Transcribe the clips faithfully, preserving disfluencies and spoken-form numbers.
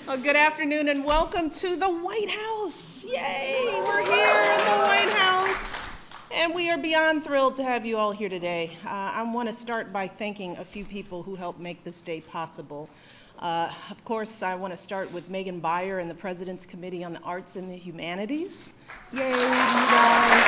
Well, good afternoon and welcome to the White House. Yay, we're here in the White House. And we are beyond thrilled to have you all here today. Uh, I want to start by thanking a few people who helped make this day possible. Uh, of course, I want to start with Megan Byer and the President's Committee on the Arts and the Humanities. Yay, you guys.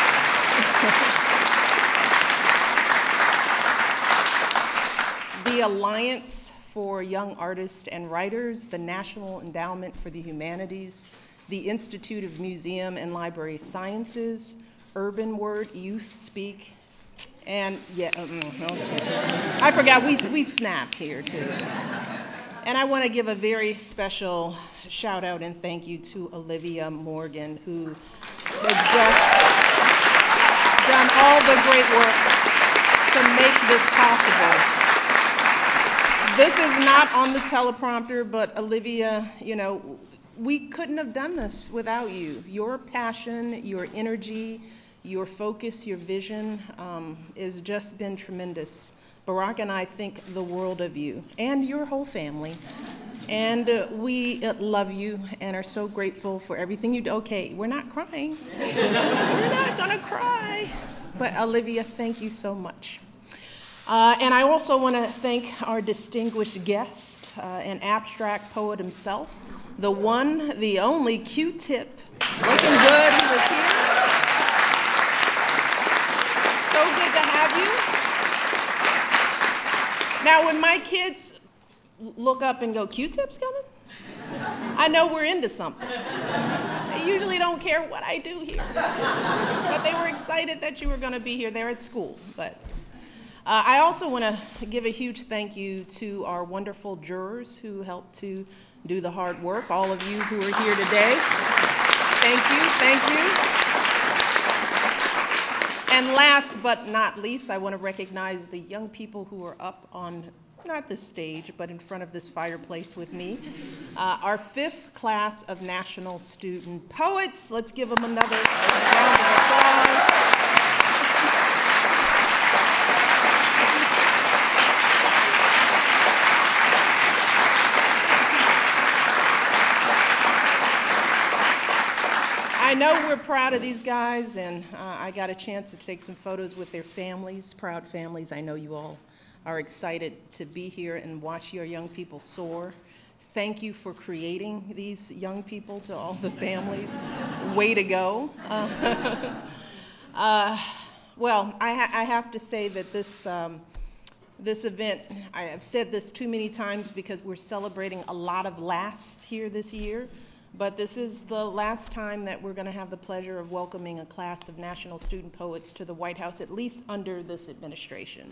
The Alliance for Young Artists and Writers, the National Endowment for the Humanities, the Institute of Museum and Library Sciences, Urban Word, Youth Speak, and yeah, um, okay. I forgot, we, we snap here too. And I want to give a very special shout out and thank you to Olivia Morgan, who has just done all the great work to make this possible. This is not on the teleprompter, but Olivia, you know, we couldn't have done this without you. Your passion, your energy, your focus, your vision um, has just been tremendous. Barack and I think the world of you and your whole family. And uh, we uh, love you and are so grateful for everything you do. Okay, we're not crying. We're not going to cry. But Olivia, thank you so much. Uh, and I also want to thank our distinguished guest, uh, an abstract poet himself, the one, the only Q-Tip. Looking good, he was here. So good to have you. Now, when my kids look up and go, Q-Tip's coming? I know we're into something. They usually don't care what I do here. But they were excited that you were going to be here. They're at school, but... Uh, I also want to give a huge thank you to our wonderful jurors who helped to do the hard work, all of you who are here today. Thank you, thank you. And last but not least, I want to recognize the young people who are up on, not this stage, but in front of this fireplace with me. Uh, our fifth class of National Student Poets. Let's give them another round of applause. I know we're proud of these guys, and uh, I got a chance to take some photos with their families, proud families. I know you all are excited to be here and watch your young people soar. Thank you for creating these young people, to all the families. Way to go. Uh, uh, well, I, ha- I have to say that this, um, this event, I have said this too many times because we're celebrating a lot of lasts here this year. But this is the last time that we're going to have the pleasure of welcoming a class of National Student Poets to the White House, at least under this administration.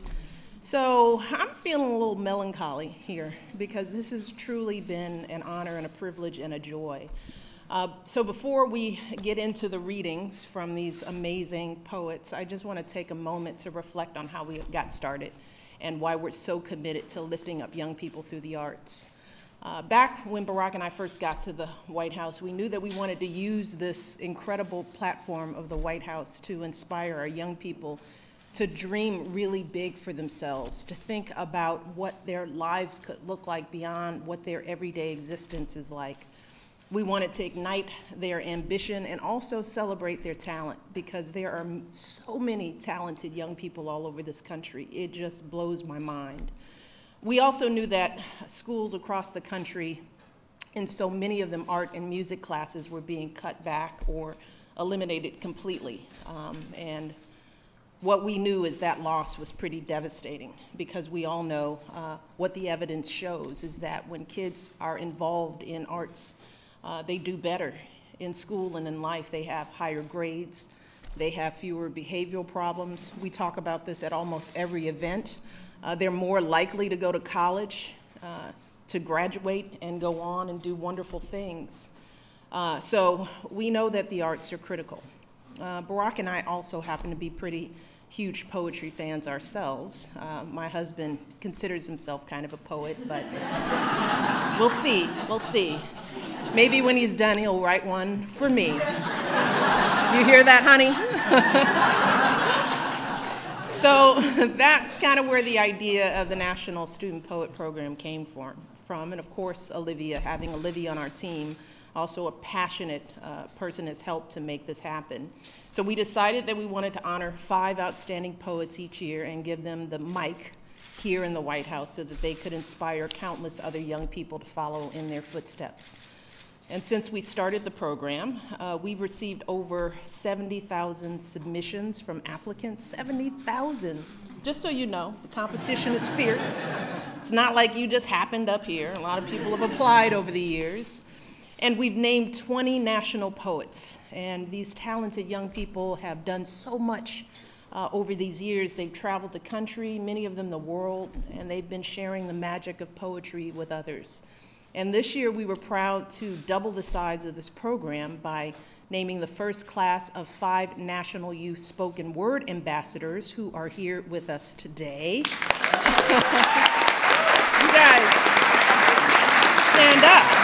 So I'm feeling a little melancholy here because this has truly been an honor and a privilege and a joy. Uh, so before we get into the readings from these amazing poets, I just want to take a moment to reflect on how we got started and why we're so committed to lifting up young people through the arts. Uh, back when Barack and I first got to the White House, we knew that we wanted to use this incredible platform of the White House to inspire our young people to dream really big for themselves, to think about what their lives could look like beyond what their everyday existence is like. We wanted to ignite their ambition and also celebrate their talent, because there are so many talented young people all over this country. It just blows my mind. We also knew that schools across the country, and so many of them art and music classes, were being cut back or eliminated completely. Um, and what we knew is that loss was pretty devastating, because we all know uh, what the evidence shows is that when kids are involved in arts, uh, they do better in school and in life. They have higher grades. They have fewer behavioral problems. We talk about this at almost every event. Uh, they're more likely to go to college, uh, to graduate and go on and do wonderful things. Uh, so we know that the arts are critical. Uh, Barack and I also happen to be pretty huge poetry fans ourselves. Uh, my husband considers himself kind of a poet, but we'll see, we'll see. Maybe when he's done, he'll write one for me. You hear that, honey? So that's kind of where the idea of the National Student Poet Program came from. from. And of course, Olivia, having Olivia on our team, also a passionate uh, person, has helped to make this happen. So we decided that we wanted to honor five outstanding poets each year and give them the mic here in the White House so that they could inspire countless other young people to follow in their footsteps. And since we started the program, uh, we've received over seventy thousand submissions from applicants. seventy thousand. Just so you know, the competition is fierce. It's not like you just happened up here. A lot of people have applied over the years. And we've named twenty national poets. And these talented young people have done so much uh, over these years. They've traveled the country, many of them the world, and they've been sharing the magic of poetry with others. And this year we were proud to double the size of this program by naming the first class of five National Youth Spoken Word Ambassadors who are here with us today. You guys, stand up.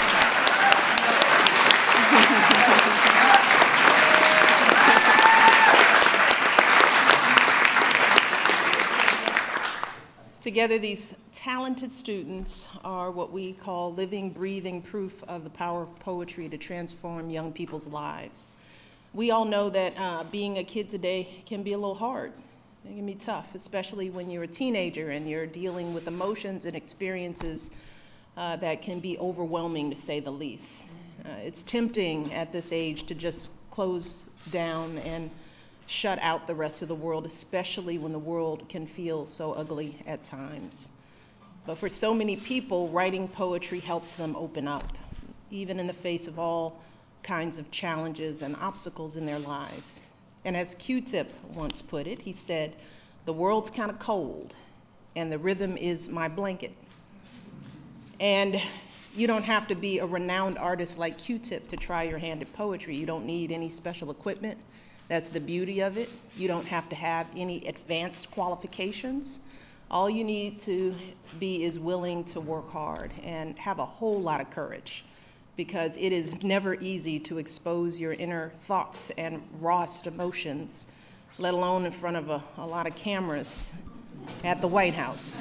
Together, these talented students are what we call living, breathing proof of the power of poetry to transform young people's lives. We all know that uh, being a kid today can be a little hard. It can be tough, especially when you're a teenager and you're dealing with emotions and experiences uh, that can be overwhelming, to say the least. Uh, it's tempting at this age to just close down and shut out the rest of the world, especially when the world can feel so ugly at times. But for so many people, writing poetry helps them open up, even in the face of all kinds of challenges and obstacles in their lives. And as Q-Tip once put it, he said, "The world's kind of cold, and the rhythm is my blanket." And you don't have to be a renowned artist like Q-Tip to try your hand at poetry. You don't need any special equipment. That's the beauty of it. You don't have to have any advanced qualifications. All you need to be is willing to work hard and have a whole lot of courage, because it is never easy to expose your inner thoughts and rawest emotions, let alone in front of a, a lot of cameras at the White House.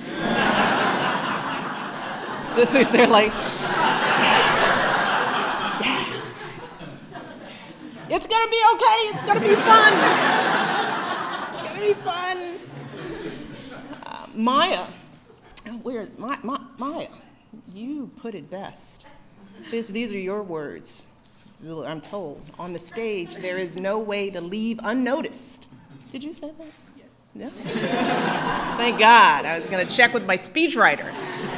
This is, they're like, it's gonna be okay, it's gonna be fun. It's gonna be fun. Uh, Maya, where is my, my, Maya? You put it best. This, these are your words. I'm told. On the stage, there is no way to leave unnoticed. Did you say that? Yes. No? Thank God. I was gonna check with my speechwriter.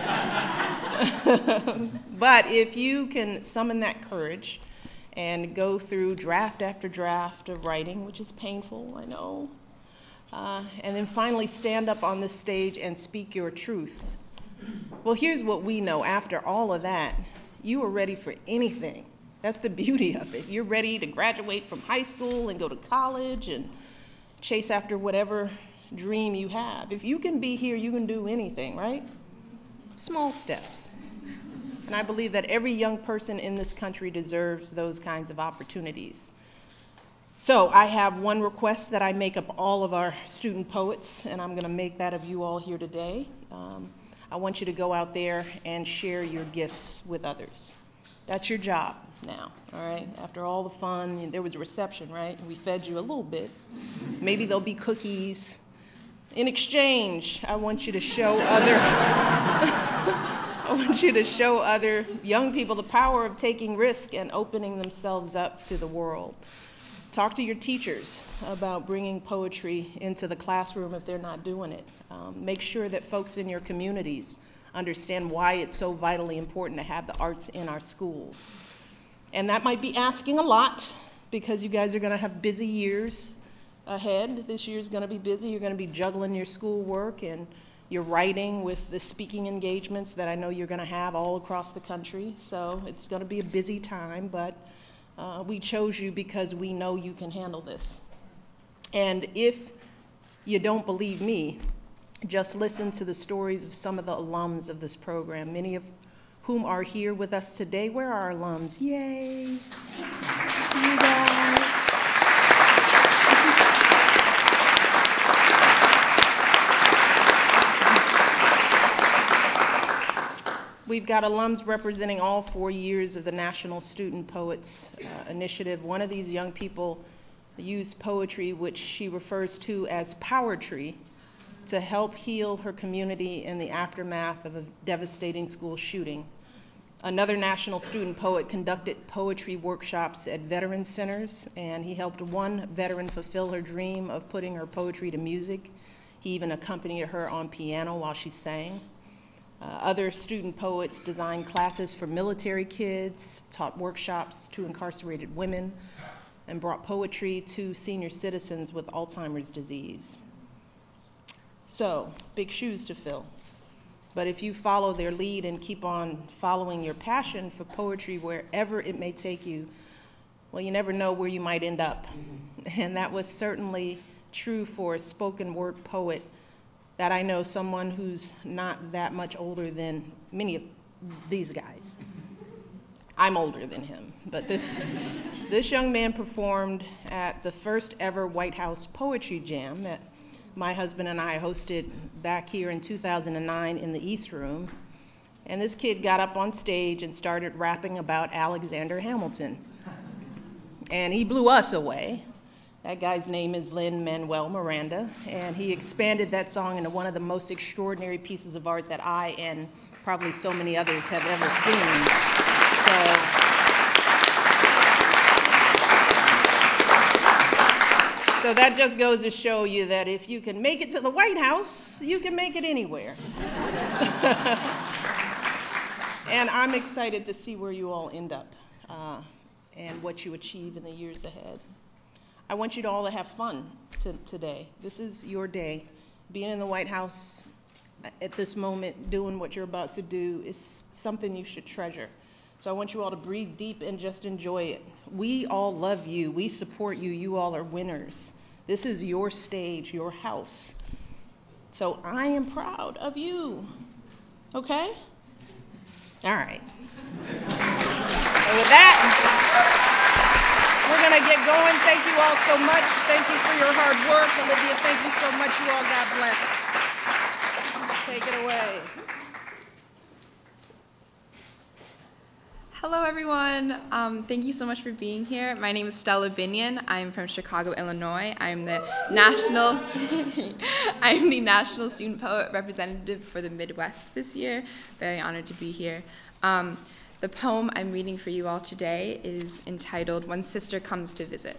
But if you can summon that courage and go through draft after draft of writing, which is painful, I know, uh, and then finally stand up on this stage and speak your truth. Well, here's what we know. After all of that, you are ready for anything. That's the beauty of it. You're ready to graduate from high school and go to college and chase after whatever dream you have. If you can be here, you can do anything, right? Small steps. And I believe that every young person in this country deserves those kinds of opportunities. So I have one request that I make of all of our student poets, and I'm going to make that of you all here today. Um, I want you to go out there and share your gifts with others. That's your job now, all right? After all the fun, there was a reception, right? We fed you a little bit. Maybe there'll be cookies. In exchange, I want you to show other I want you to show other young people the power of taking risk and opening themselves up to the world. Talk to your teachers about bringing poetry into the classroom if they're not doing it. Um, make sure that folks in your communities understand why it's so vitally important to have the arts in our schools. And that might be asking a lot, because you guys are going to have busy years ahead. This year's going to be busy. You're going to be juggling your schoolwork and your writing with the speaking engagements that I know you're going to have all across the country. So it's going to be a busy time, but uh, we chose you because we know you can handle this. And if you don't believe me, just listen to the stories of some of the alums of this program, many of whom are here with us today. Where are our alums? Yay! You guys. We've got alums representing all four years of the National Student Poets uh, Initiative. One of these young people used poetry, which she refers to as powertree, to help heal her community in the aftermath of a devastating school shooting. Another national student poet conducted poetry workshops at veteran centers, and he helped one veteran fulfill her dream of putting her poetry to music. He even accompanied her on piano while she sang. Uh, other student poets designed classes for military kids, taught workshops to incarcerated women, and brought poetry to senior citizens with Alzheimer's disease. So, big shoes to fill. But if you follow their lead and keep on following your passion for poetry wherever it may take you, well, you never know where you might end up. And that was certainly true for a spoken word poet that I know, someone who's not that much older than many of these guys. I'm older than him, but this this young man performed at the first ever White House Poetry Jam that my husband and I hosted back here in two thousand nine in the East Room. And this kid got up on stage and started rapping about Alexander Hamilton. And he blew us away. That guy's name is Lin-Manuel Miranda, and he expanded that song into one of the most extraordinary pieces of art that I and probably so many others have ever seen. So, so that just goes to show you that if you can make it to the White House, you can make it anywhere. And I'm excited to see where you all end up uh, and what you achieve in the years ahead. I want you to all to have fun t- today. This is your day. Being in the White House at this moment, doing what you're about to do, is something you should treasure. So I want you all to breathe deep and just enjoy it. We all love you. We support you. You all are winners. This is your stage, your house. So I am proud of you. Okay? All right. So with that, we're going to get going. Thank you all so much. Thank you for your hard work. Olivia, thank you so much. You all, God bless. Take it away. Hello, everyone. Um, thank you so much for being here. My name is Stella Binion. I'm from Chicago, Illinois. I'm the national I'm the National Student Poet Representative for the Midwest this year. Very honored to be here. Um, The poem I'm reading for you all today is entitled When Sister Comes to Visit.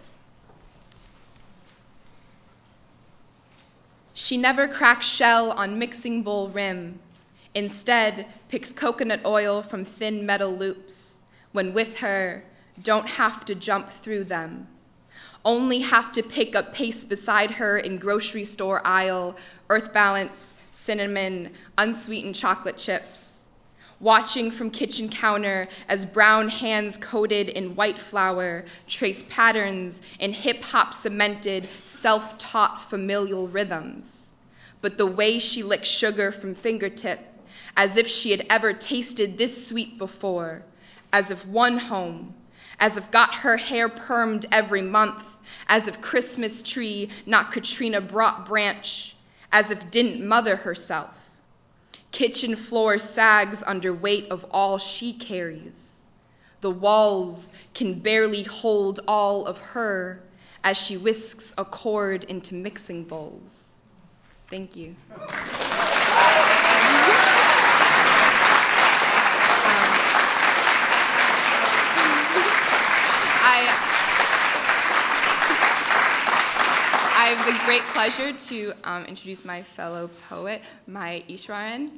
She never cracks shell on mixing bowl rim. Instead, picks coconut oil from thin metal loops. When with her, don't have to jump through them. Only have to pick up pace beside her in grocery store aisle, Earth Balance, cinnamon, unsweetened chocolate chips. Watching from kitchen counter as brown hands coated in white flour trace patterns in hip-hop cemented, self-taught familial rhythms. But the way she licks sugar from fingertip, as if she had ever tasted this sweet before, as if one home, as if got her hair permed every month, as if Christmas tree, not Katrina brought branch, as if didn't mother herself. Kitchen floor sags under weight of all she carries. The walls can barely hold all of her as she whisks a cord into mixing bowls. Thank you. Um, I, I have the great pleasure to um, introduce my fellow poet, Maya Ishwaran.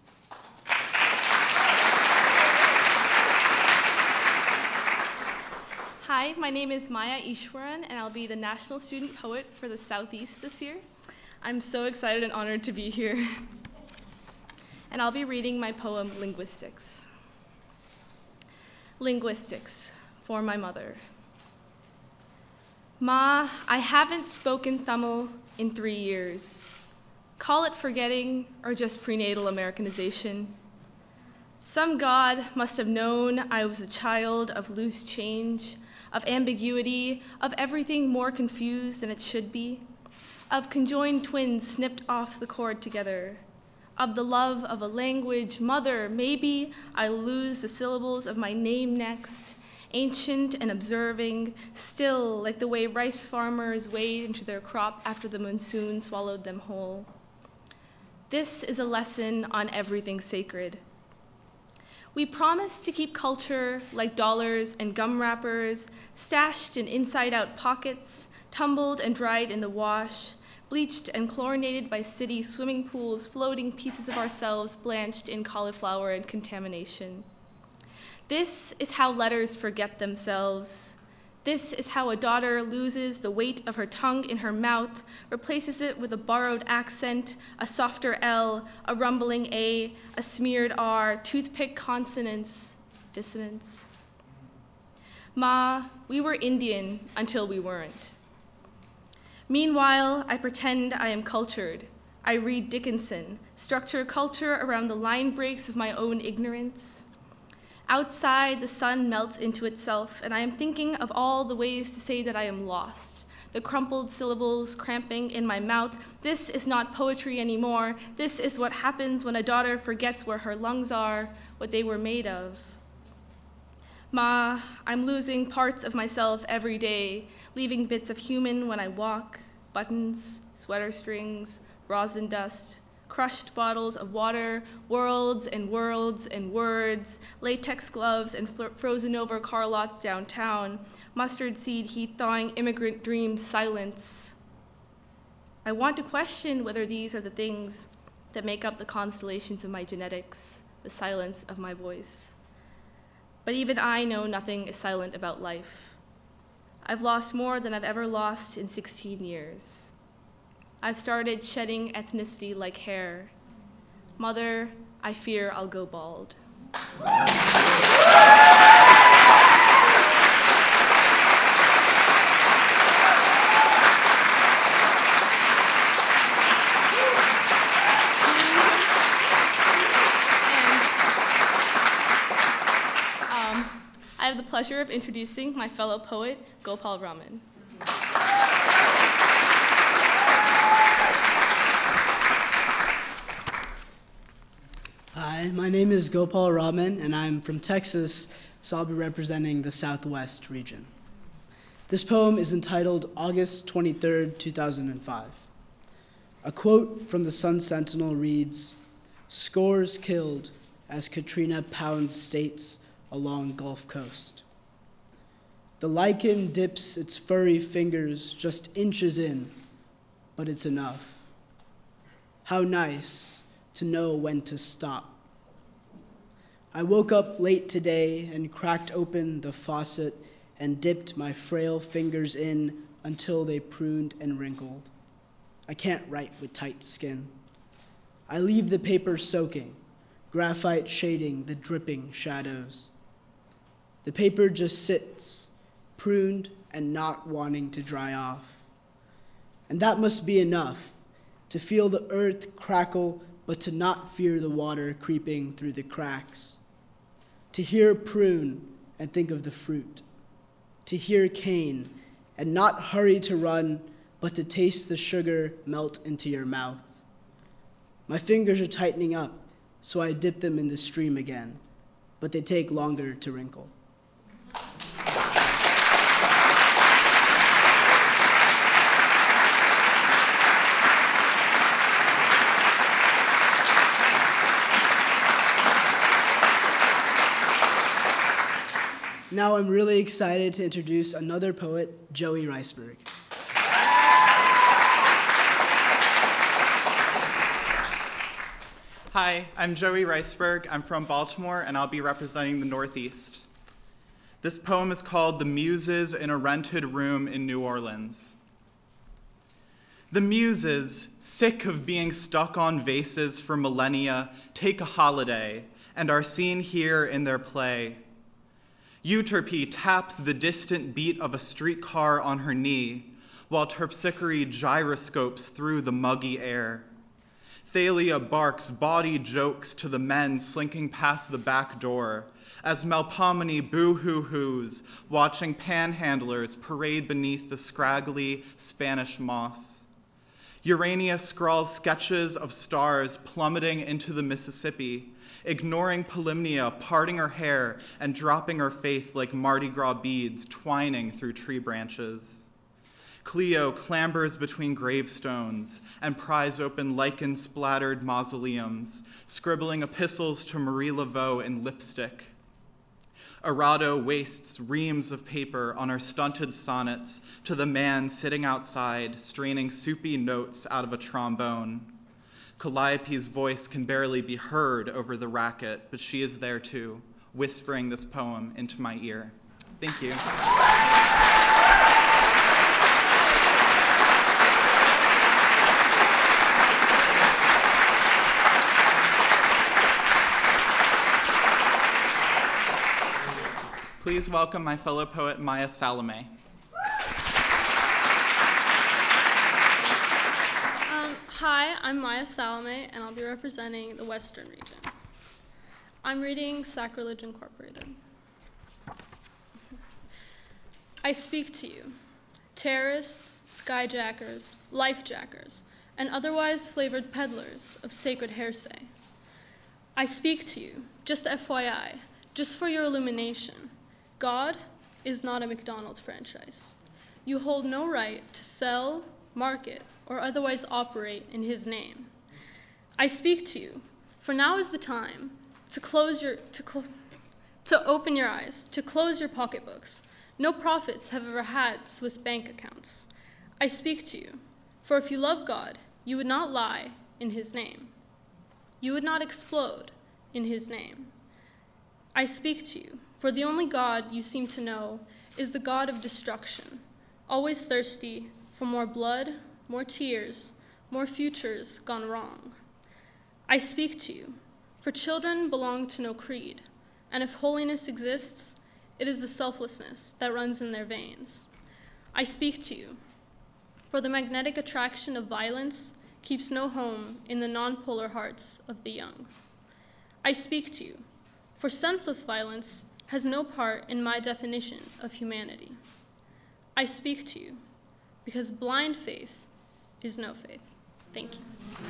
Hi, my name is Maya Ishwaran, and I'll be the National Student Poet for the Southeast this year. I'm so excited and honored to be here. And I'll be reading my poem, Linguistics. Linguistics, for my mother. Ma, I haven't spoken Tamil in three years. Call it forgetting or just prenatal Americanization. Some God must have known I was a child of loose change, of ambiguity, of everything more confused than it should be, of conjoined twins snipped off the cord together, of the love of a language. Mother, maybe I lose the syllables of my name next, ancient and observing, still like the way rice farmers wade into their crop after the monsoon swallowed them whole. This is a lesson on everything sacred. We promise to keep culture like dollars and gum wrappers, stashed in inside-out pockets, tumbled and dried in the wash, bleached and chlorinated by city swimming pools, floating pieces of ourselves blanched in cauliflower and contamination. This is how letters forget themselves. This is how a daughter loses the weight of her tongue in her mouth, replaces it with a borrowed accent, a softer L, a rumbling A, a smeared R, toothpick consonants, dissonance. Ma, we were Indian until we weren't. Meanwhile, I pretend I am cultured. I read Dickinson, structure culture around the line breaks of my own ignorance. Outside, the sun melts into itself, and I am thinking of all the ways to say that I am lost. The crumpled syllables cramping in my mouth. This is not poetry anymore. This is what happens when a daughter forgets where her lungs are, what they were made of. Ma, I'm losing parts of myself every day, leaving bits of human when I walk, buttons, sweater strings, rosin dust, crushed bottles of water, worlds and worlds and words, latex gloves and fl- frozen over car lots downtown, mustard seed heat thawing immigrant dreams silence. I want to question whether these are the things that make up the constellations of my genetics, the silence of my voice. But even I know nothing is silent about life. I've lost more than I've ever lost in sixteen years. I've started shedding ethnicity like hair. Mother, I fear I'll go bald. And um, I have the pleasure of introducing my fellow poet, Gopal Raman. Hi, my name is Gopal Raman, and I'm from Texas, so I'll be representing the Southwest region. This poem is entitled August twenty-third, two thousand five. A quote from the Sun Sentinel reads, "Scores killed as Katrina pounds states along Gulf Coast. The lichen dips its furry fingers just inches in, but it's enough. How nice to know when to stop. I woke up late today and cracked open the faucet and dipped my frail fingers in until they pruned and wrinkled. I can't write with tight skin. I leave the paper soaking, graphite shading the dripping shadows. The paper just sits, pruned and not wanting to dry off. And that must be enough, to feel the earth crackle, but to not fear the water creeping through the cracks. To hear prune and think of the fruit. To hear cane and not hurry to run, but to taste the sugar melt into your mouth. My fingers are tightening up, so I dip them in the stream again, but they take longer to wrinkle. Now I'm really excited to introduce another poet, Joey Reisberg. Hi, I'm Joey Reisberg. I'm from Baltimore, and I'll be representing the Northeast. This poem is called The Muses in a Rented Room in New Orleans. The Muses, sick of being stuck on vases for millennia, take a holiday and are seen here in their play. Euterpe taps the distant beat of a streetcar on her knee, while Terpsichore gyroscopes through the muggy air. Thalia barks bawdy jokes to the men slinking past the back door, as Melpomene boo-hoo-hoos, watching panhandlers parade beneath the scraggly Spanish moss. Urania scrawls sketches of stars plummeting into the Mississippi, ignoring Polymnia parting her hair and dropping her faith like Mardi Gras beads twining through tree branches. Cleo clambers between gravestones and pries open lichen-splattered mausoleums, scribbling epistles to Marie Laveau in lipstick. Arado wastes reams of paper on her stunted sonnets to the man sitting outside, straining soupy notes out of a trombone. Calliope's voice can barely be heard over the racket, but she is there too, whispering this poem into my ear. Thank you. Please welcome my fellow poet, Maya Salome. Um, hi, I'm Maya Salome, and I'll be representing the Western region. I'm reading Sacrilege Incorporated. I speak to you, terrorists, skyjackers, lifejackers, and otherwise flavored peddlers of sacred hearsay. I speak to you, just F Y I, just for your illumination. God is not a McDonald's franchise. You hold no right to sell, market, or otherwise operate in his name. I speak to you, for now is the time to close your to cl- to open your eyes, to close your pocketbooks. No prophets have ever had Swiss bank accounts. I speak to you, for if you love God, you would not lie in his name. You would not explode in his name. I speak to you, for the only God you seem to know is the God of destruction, always thirsty for more blood, more tears, more futures gone wrong. I speak to you, for children belong to no creed, and if holiness exists, it is the selflessness that runs in their veins. I speak to you, for the magnetic attraction of violence keeps no home in the non-polar hearts of the young. I speak to you, for senseless violence has no part in my definition of humanity. I speak to you, because blind faith is no faith. Thank you.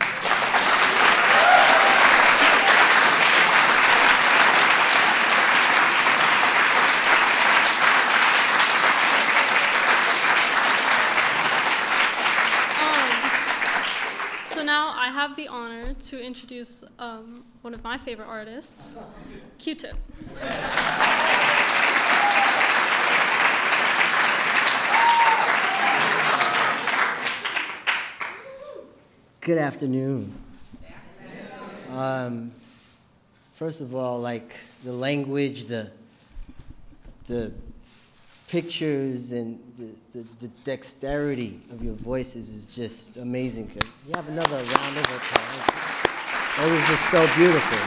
So now I have the honor to introduce um, one of my favorite artists, Q-Tip. Good afternoon. Um, first of all, like the language, the the pictures and the, the, the dexterity of your voices is just amazing. Could you have another round of applause? It was just so beautiful.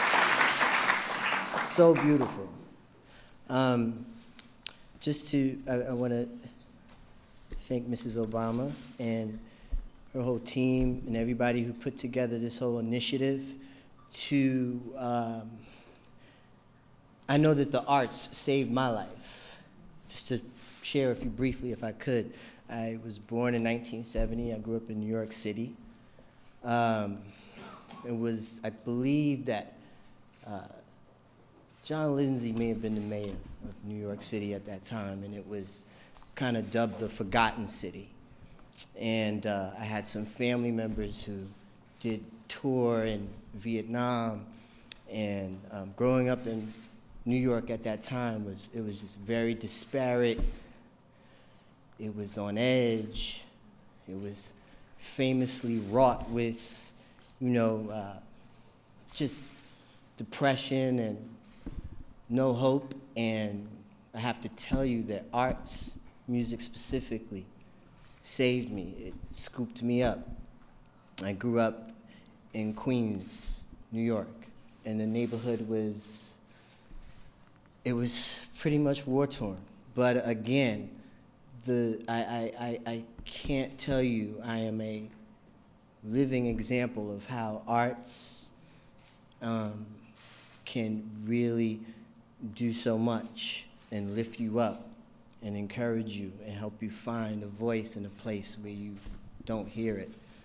So beautiful. Um, just to, I, I want to thank Missus Obama and her whole team and everybody who put together this whole initiative to, um, I know that the arts saved my life. Just to share with you briefly, if I could, I was born in nineteen seventy. I grew up in New York City. Um, it was, I believe that uh, John Lindsay may have been the mayor of New York City at that time, and it was kind of dubbed the Forgotten City. And uh, I had some family members who did tour in Vietnam, and um, growing up in New York at that time was it was just very disparate. It was on edge. It was famously wrought with, you know, uh, just depression and no hope. And I have to tell you that arts, music specifically, saved me. It scooped me up. I grew up in Queens, New York, and the neighborhood was It was pretty much war-torn. But again, the I, I, I, I can't tell you I am a living example of how arts um, can really do so much and lift you up and encourage you and help you find a voice in a place where you don't hear it.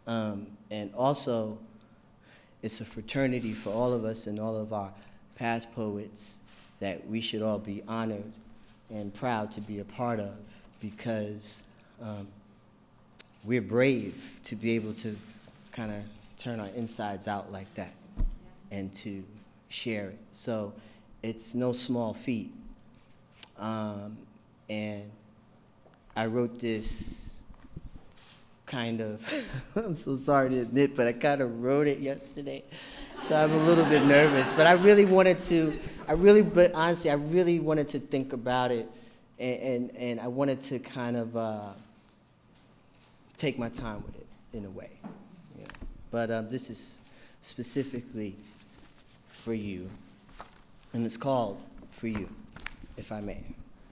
Um, and also, it's a fraternity for all of us and all of our past poets that we should all be honored and proud to be a part of, because um, we're brave to be able to kind of turn our insides out like that and to share it. So it's no small feat. Um, and I wrote this kind of, I'm so sorry to admit, but I kind of wrote it yesterday. So I'm a little bit nervous, but I really wanted to, I really, but honestly, I really wanted to think about it, and, and, and I wanted to kind of uh, take my time with it in a way. You know. But um, this is specifically for you, and it's called For You, if I may.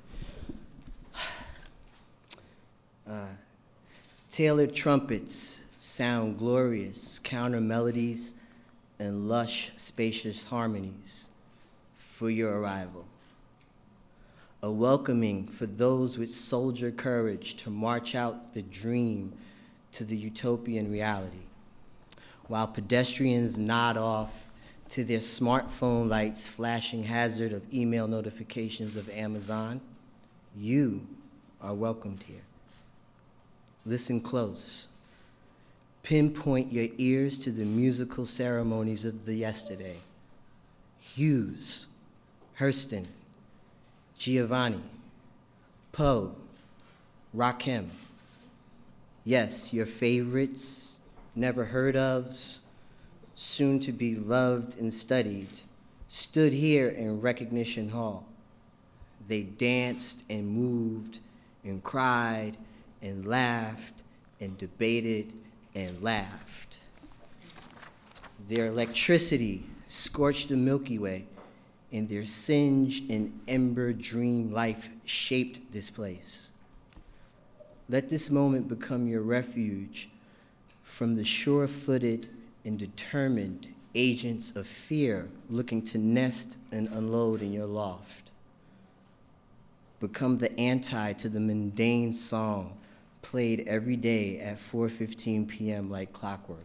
Uh, tailored trumpets sound glorious, counter melodies and lush, spacious harmonies for your arrival. A welcoming for those with soldier courage to march out the dream to the utopian reality. While pedestrians nod off to their smartphone lights flashing hazard of email notifications of Amazon, you are welcomed here. Listen close. Pinpoint your ears to the musical ceremonies of the yesterday. Hughes, Hurston, Giovanni, Poe, Rakim. Yes, your favorites, never heard ofs, soon to be loved and studied, stood here in Recognition Hall. They danced and moved and cried and laughed and debated and laughed. Their electricity scorched the Milky Way, and their singed and ember dream life shaped this place. Let this moment become your refuge from the sure-footed and determined agents of fear looking to nest and unload in your loft. Become the anti to the mundane song played every day at four fifteen p m like clockwork.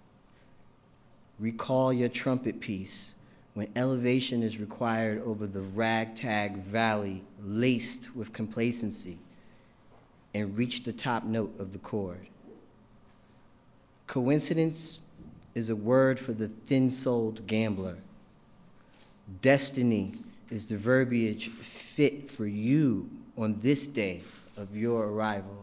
Recall your trumpet piece when elevation is required over the ragtag valley laced with complacency, and reach the top note of the chord. Coincidence is a word for the thin-souled gambler. Destiny is the verbiage fit for you on this day of your arrival.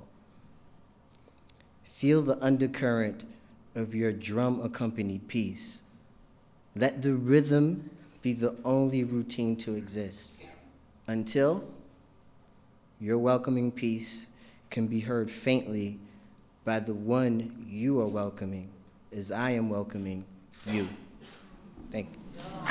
Feel the undercurrent of your drum-accompanied piece. Let the rhythm be the only routine to exist, until your welcoming piece can be heard faintly by the one you are welcoming, as I am welcoming you. Thank you.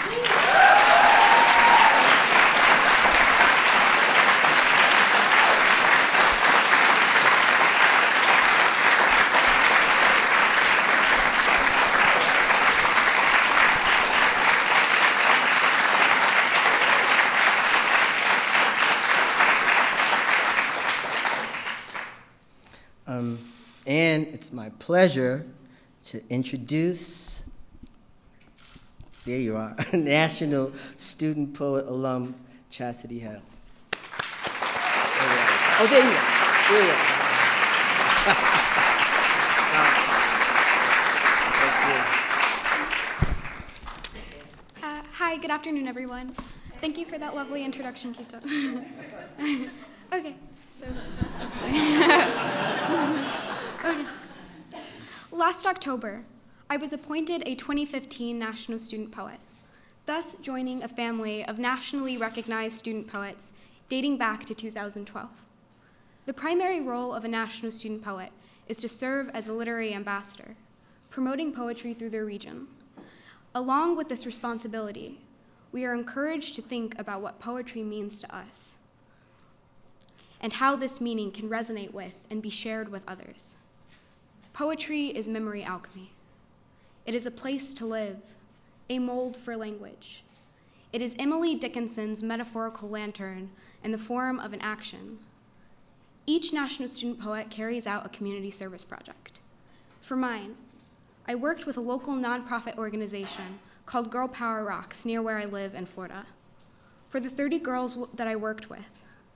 Um, and it's my pleasure to introduce, there you are, National Student Poet Alum Chastity Hale. There you are. Oh, there you are. There you are. Uh, hi, good afternoon, everyone. Thank you for that lovely introduction, Kito. Okay, so okay. Last October, I was appointed a twenty fifteen National Student Poet, thus joining a family of nationally recognized student poets dating back to two thousand twelve. The primary role of a National Student Poet is to serve as a literary ambassador, promoting poetry through their region. Along with this responsibility, we are encouraged to think about what poetry means to us and how this meaning can resonate with and be shared with others. Poetry is memory alchemy. It is a place to live, a mold for language. It is Emily Dickinson's metaphorical lantern in the form of an action. Each National Student Poet carries out a community service project. For mine, I worked with a local nonprofit organization called Girl Power Rocks near where I live in Florida. For the thirty girls that I worked with,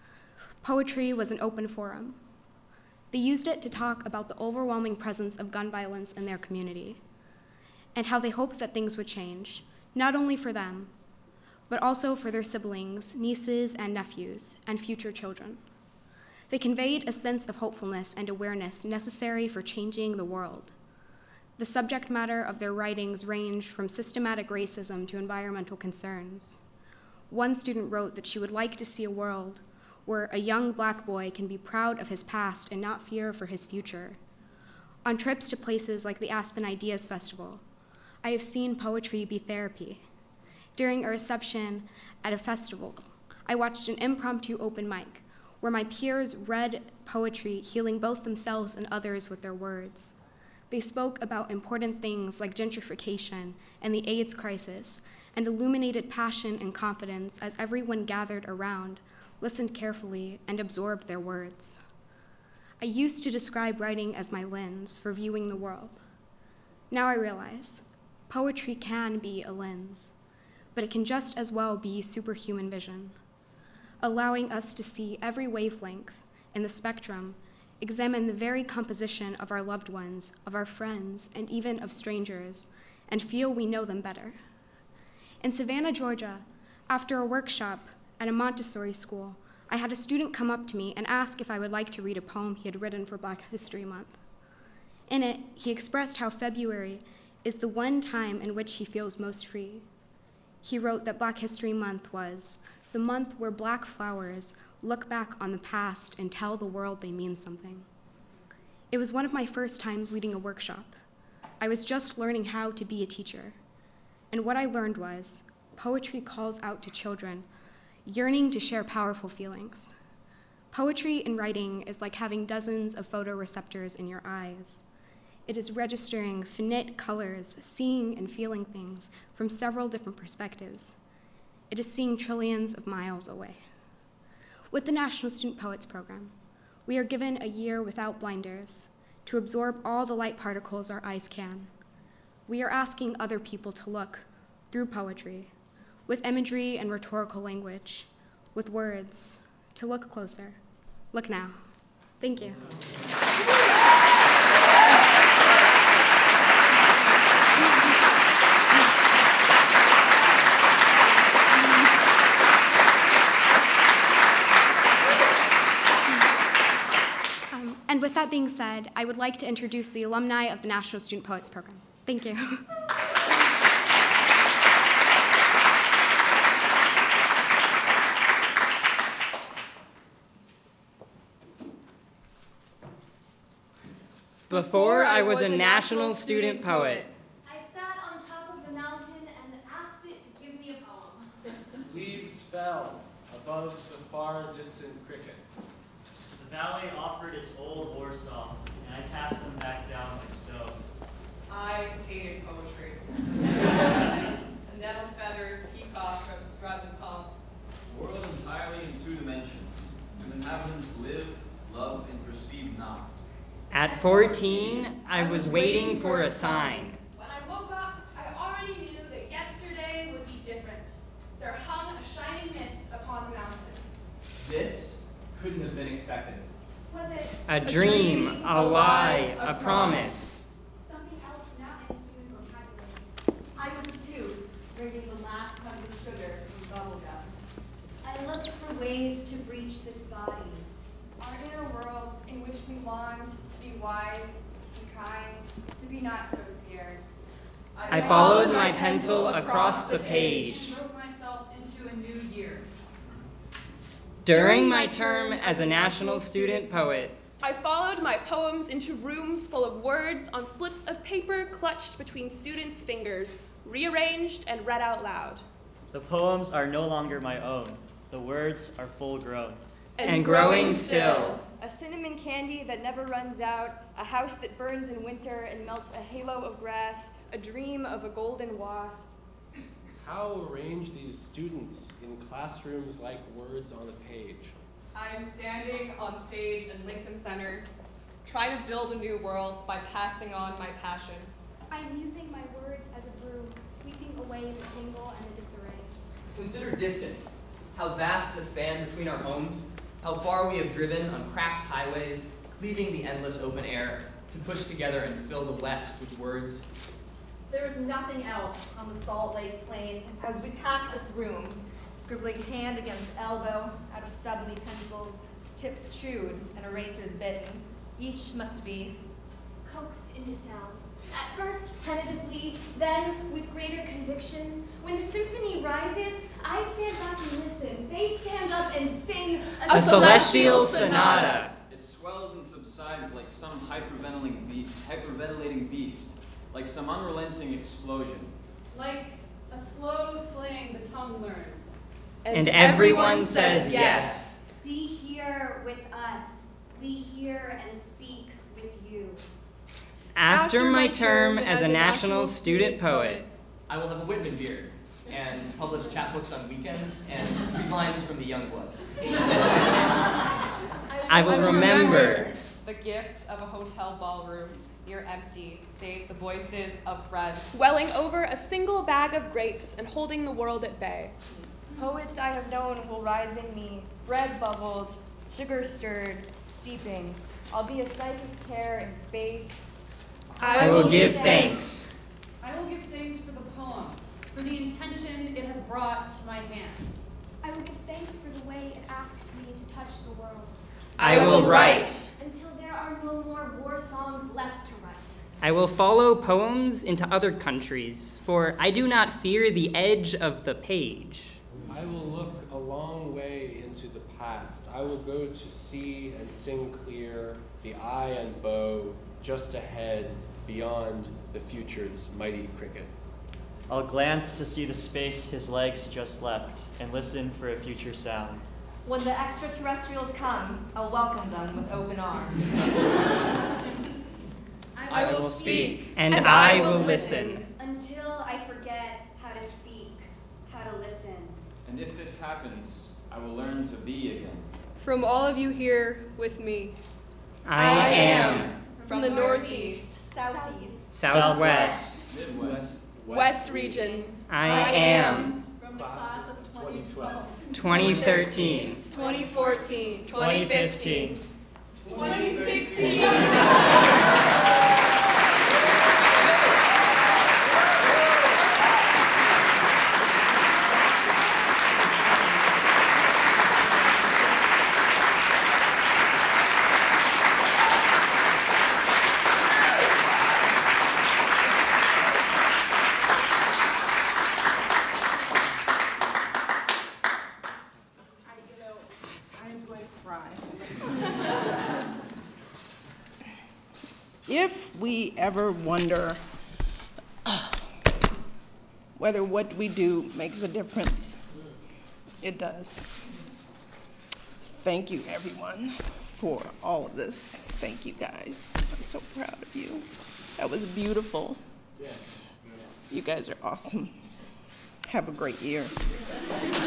poetry was an open forum. They used it to talk about the overwhelming presence of gun violence in their community and how they hoped that things would change, not only for them, but also for their siblings, nieces and nephews, and future children. They conveyed a sense of hopefulness and awareness necessary for changing the world. The subject matter of their writings ranged from systematic racism to environmental concerns. One student wrote that she would like to see a world where a young Black boy can be proud of his past and not fear for his future. On trips to places like the Aspen Ideas Festival, I have seen poetry be therapy. During a reception at a festival, I watched an impromptu open mic where my peers read poetry, healing both themselves and others with their words. They spoke about important things like gentrification and the AIDS crisis, and illuminated passion and confidence as everyone gathered around, listened carefully, and absorbed their words. I used to describe writing as my lens for viewing the world. Now I realize poetry can be a lens, but it can just as well be superhuman vision, allowing us to see every wavelength in the spectrum, examine the very composition of our loved ones, of our friends, and even of strangers, and feel we know them better. In Savannah, Georgia, after a workshop at a Montessori school, I had a student come up to me and ask if I would like to read a poem he had written for Black History Month. In it, he expressed how February is the one time in which he feels most free. He wrote that Black History Month was the month where Black flowers look back on the past and tell the world they mean something. It was one of my first times leading a workshop. I was just learning how to be a teacher. And what I learned was poetry calls out to children, yearning to share powerful feelings. Poetry and writing is like having dozens of photoreceptors in your eyes. It is registering finite colors, seeing and feeling things from several different perspectives. It is seeing trillions of miles away. With the National Student Poets Program, we are given a year without blinders to absorb all the light particles our eyes can. We are asking other people to look through poetry, with imagery and rhetorical language, with words, to look closer. Look now. Thank you. Um, and with that being said, I would like to introduce the alumni of the National Student Poets Program. Thank you. Before I was a national student poet, I sat on top of the mountain and asked it to give me a poem. Leaves fell above the far distant cricket. The valley offered its old war songs, and I passed them back down like stones. I hated poetry. A nettle-feathered peacock of scrub and pomp. A world entirely in two dimensions, whose inhabitants live, love, and perceive not. At fourteen, I was waiting for a sign. When I woke up, I already knew that yesterday would be different. There hung a shining mist upon the mountain. This couldn't have been expected. Was it A dream, a lie, a promise. something else not in the human vocabulary? I was a tooth, bringing the last hunk of sugar from bubblegum. I looked for ways to breach this body. Our inner worlds in which we longed to be wise, to be kind, to be not so scared. I followed my pencil across the page. And wrote myself into a new year. During my term as a national student poet, I followed my poems into rooms full of words on slips of paper clutched between students' fingers, rearranged and read out loud. The poems are no longer my own. The words are full grown. And, and growing still. A cinnamon candy that never runs out, a house that burns in winter and melts a halo of grass, a dream of a golden wasp. How arrange these students in classrooms like words on a page? I am standing on stage in Lincoln Center, try to build a new world by passing on my passion. I'm using my words as a broom, sweeping away the tangle and the disarray. Consider distance, how vast the span between our homes, how far we have driven on cracked highways, cleaving the endless open air, to push together and fill the West with words. There is nothing else on the Salt Lake Plain as we pack this room, scribbling hand against elbow, out of stubbly pencils, tips chewed and erasers bitten. Each must be coaxed into sound. At first tentatively, then with greater conviction. When the symphony rises, I stand back and listen. They stand up and sing a, a celestial sonata. It swells and subsides like some hyperventilating beast, hyperventilating beast, like some unrelenting explosion. Like a slow slang the tongue learns. And, and everyone, everyone says yes. Be here with us. Be here and speak with you. After, After my term as a national student poet, I will have a Whitman beard and publish chapbooks on weekends and read lines from the Youngbloods. I will remember the gift of a hotel ballroom near empty, save the voices of friends, welling over a single bag of grapes and holding the world at bay. Poets I have known will rise in me, bread bubbled, sugar stirred, steeping. I'll be a psychic tear in space. I, I will, will give thanks. I will give thanks for the poem, for the intention it has brought to my hands. I will give thanks for the way it asked me to touch the world. I will write. Until there are no more war songs left to write. I will follow poems into other countries, for I do not fear the edge of the page. I will look a long way into the past. I will go to sea and sing clear, the eye and bow, just ahead, beyond the future's mighty cricket. I'll glance to see the space his legs just left, and listen for a future sound. When the extraterrestrials come, I'll welcome them with open arms. I will speak, and, and I will listen. Until I forget how to speak, how to listen. And if this happens, I will learn to be again. From all of you here with me, I, I am. From the Northeast, Southeast, Southwest, Midwest, West Region, I, I am. From the class of twenty twelve, twenty thirteen, twenty fourteen, twenty fifteen, twenty sixteen. If we ever wonder uh, whether what we do makes a difference, it does. Thank you, everyone, for all of this. Thank you, guys. I'm so proud of you. That was beautiful. You guys are awesome. Have a great year.